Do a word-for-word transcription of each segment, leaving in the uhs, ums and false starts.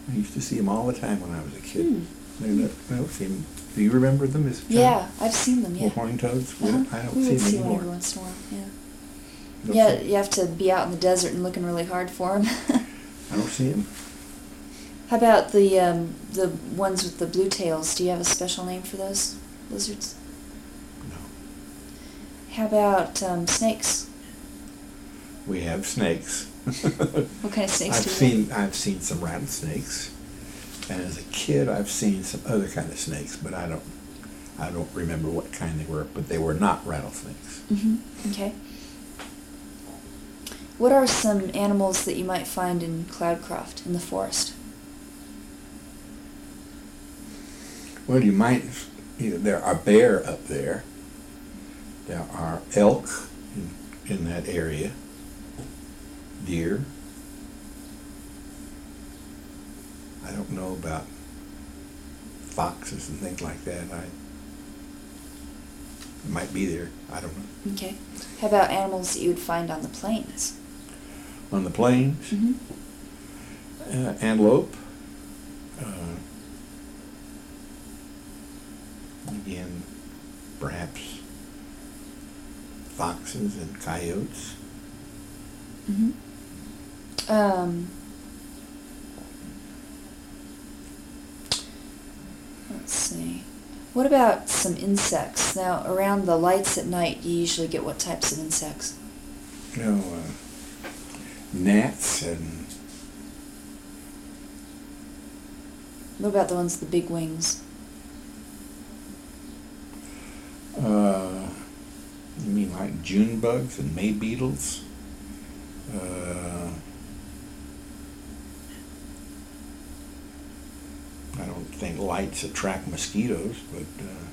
I used to see them all the time when I was a kid. Hmm. They're not, I don't see them. Do you remember them as a child? Yeah, I've seen them, yeah. Little horned toads? We Uh-huh. don't- I don't we see would them see one anymore. every once in a while, yeah. Don't Yeah, see- you have to be out in the desert and looking really hard for them. I don't see them. How about the um, the ones with the blue tails? Do you have a special name for those lizards? No. How about um, snakes? We have snakes. What kind of snakes I've do you seen I've seen some rattlesnakes, and as a kid I've seen some other kind of snakes, but I don't I don't remember what kind they were, but they were not rattlesnakes. have? Mm-hmm. Okay. What are some animals that you might find in Cloudcroft, in the forest? Well, you might, you know, there are bear up there. There are elk in, in that area. Deer. I don't know about foxes and things like that. I it might be there. I don't know. Okay. How about animals that you would find on the plains? On the plains, Mm-hmm. uh, antelope. Uh, again, perhaps foxes and coyotes. Mm-hmm. Um, let's see. What about some insects? Now, around the lights at night, you usually get what types of insects? You know, uh, gnats and What about the ones with the big wings? uh, you mean like June bugs and May beetles? Uh, I don't think lights attract mosquitoes, but uh,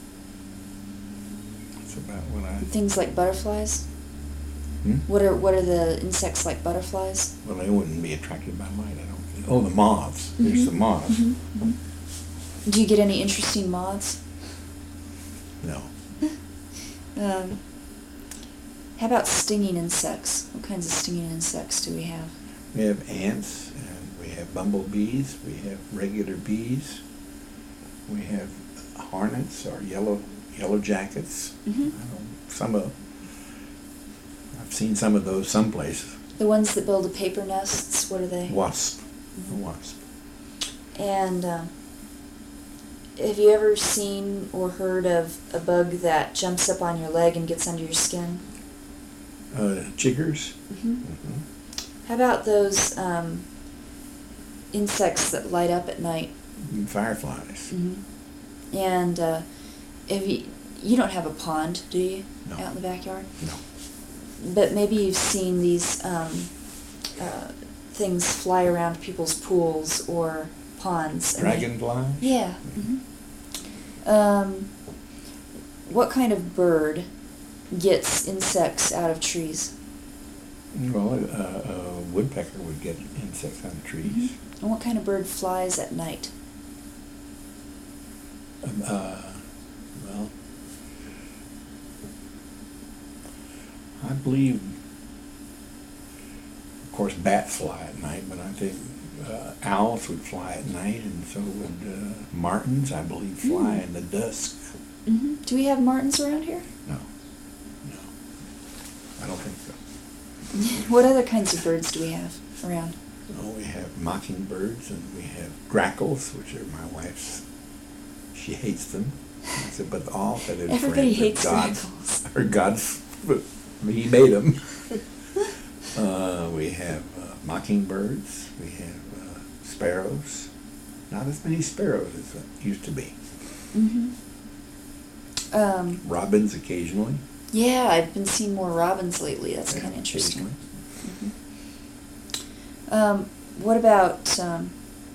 that's about what I. Things like butterflies? Hmm? What are what are the insects like butterflies? Well, they wouldn't be attracted by light, I don't think. Oh, the moths. There's Mhm. the moths. Mhm, mhm. Do you get any interesting moths? No. Um, how about stinging insects? What kinds of stinging insects do we have? We have ants, and we have bumblebees, we have regular bees, we have hornets or yellow yellow jackets. Mm-hmm. I don't, some of I've seen some of those someplace. The ones that build the paper nests, what are they? Wasp, Mhm. a wasp. And um, have you ever seen or heard of a bug that jumps up on your leg and gets under your skin? Uh, chiggers. Mm-hmm. Mm-hmm. How about those um, insects that light up at night? And fireflies. Mm-hmm. And uh, if you you don't have a pond, do you? No. Out in the backyard? No. But maybe you've seen these um, uh, things fly around people's pools or ponds. and they- Dragonflies. Yeah. Mm-hmm. Um, what kind of bird gets insects out of trees? Well, uh, a woodpecker would get insects on trees. And what kind of bird flies at night? Um, uh, well, I believe, of course, bats fly at night, but I think uh, owls would fly at night, and so would uh, martins, I believe, fly Mm. in the dusk. Mm-hmm. Do we have martins around here? No, no, I don't think so. What other kinds of birds do we have around? Oh, we have mockingbirds, and we have grackles, which are my wife's. She hates them. I said, but all that is Everybody friends are hates God's, grackles. are God's. He made them. uh, we have uh, mockingbirds. We have uh, sparrows. Not as many sparrows as there used to be. Mm-hmm. Um, Robins occasionally. yeah, I've been seeing more robins lately. That's Yeah, kind of interesting. occasionally. Mm-hmm. Um, what about um,